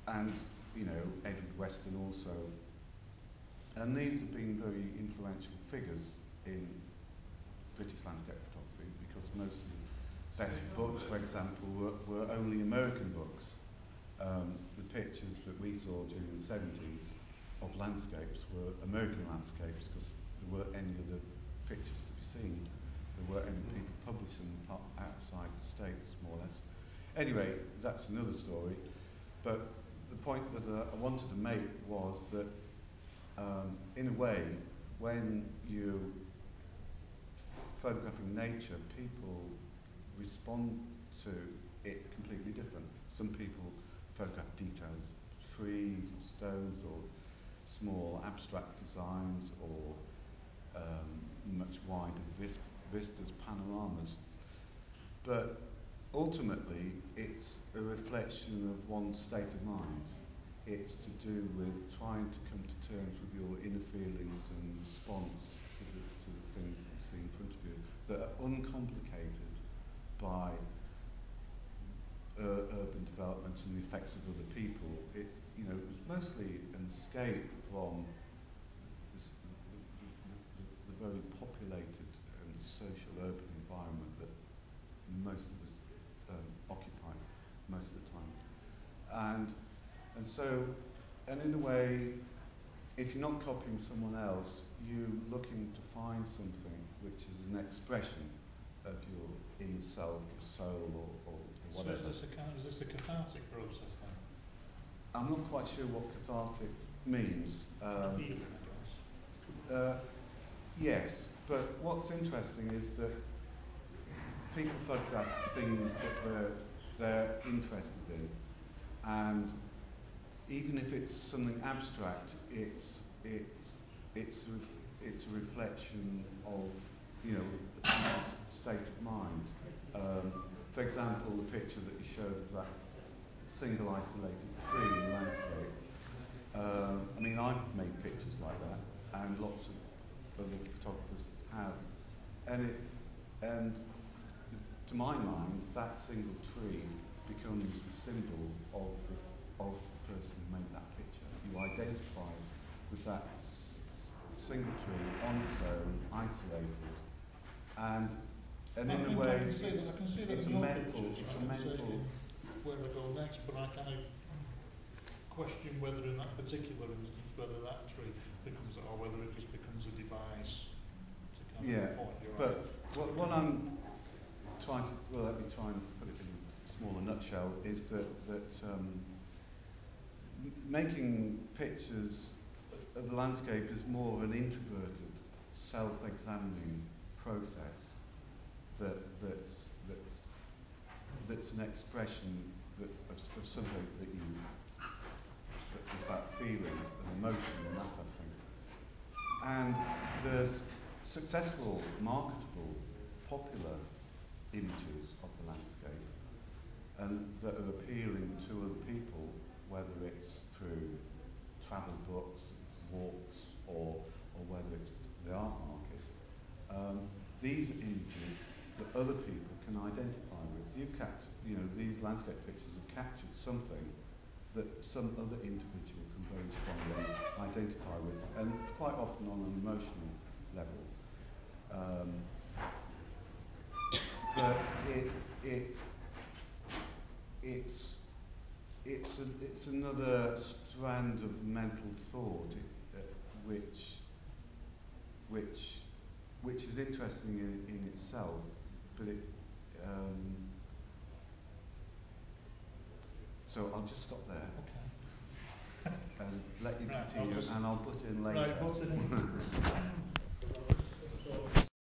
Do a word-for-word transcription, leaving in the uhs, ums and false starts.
and, you know, Edward Weston also. And these have been very influential figures in British landscape photography, because most of the best books, for example, were, were only American books. Um, the pictures that we saw during the seventies of landscapes were American landscapes, because there weren't any other pictures to be seen. There weren't any people publishing outside the States, more or less. Anyway, that's another story. But the point that uh, I wanted to make was that, um, in a way, when you photographing nature, people respond to it completely different. Some people photograph details, trees or stones or small abstract designs or um, much wider vis vistas, panoramas. But ultimately, it's a reflection of one's state of mind. It's to do with trying to come to terms with your inner feelings and response to the, to the things that you see in front of you that are uncomplicated by uh, urban development and the effects of other people. It, you know, it was mostly an escape from this, the, the, the, the very populated and social urban environment that most of us um, occupy most of the time. And and so, and in a way, if you're not copying someone else, you're looking to find something which is an expression of your inner self, your soul, or, or whatever. So is this, a, is this a cathartic process then? I'm not quite sure what cathartic means. Um, Healing, I guess. uh, yes, but what's interesting is that people photograph things that they're, they're interested in, and even if it's something abstract, it's it's it's a ref it's a reflection of, you know, a state of mind. Um, for example, the picture that you showed of that single isolated tree in the landscape. Um, I mean, I've made pictures like that, and lots of other photographers have, and it and to my mind, that single tree becomes the symbol of the of the person who made that picture. You identify with that s single tree on its own, isolated, and and I in a think way, I can see that, I can see that it's in a your mental, pictures, it's I a can mental. see where I go next, but I kind of question whether in that particular instance, whether that tree becomes, or whether it just becomes a device to kind Yeah, of point your but eye. what, what I'm trying to, well, let me try and put it in a smaller nutshell, is that, that um, m making pictures of the landscape is more of an introverted, self-examining process that, that's, that's, that's an expression that, of, of something that you, that is about feeling and emotion and that type of thing. And there's successful, marketable, popular images of the landscape, and that are appealing to other people, whether it's through travel books, walks, or, or whether it's the art market. Um, these images that other people can identify with. You've captured, you know, these landscape pictures have captured something that some other individual can very strongly identify with, and quite often on an emotional level. Um, but it, it, it's, it's, a, it's another strand of mental thought uh, which, which, which is interesting in, in itself, but it, um, so I'll just stop there. Okay. And let you Right, continue, I'll just- and I'll put in later. Right, put it in.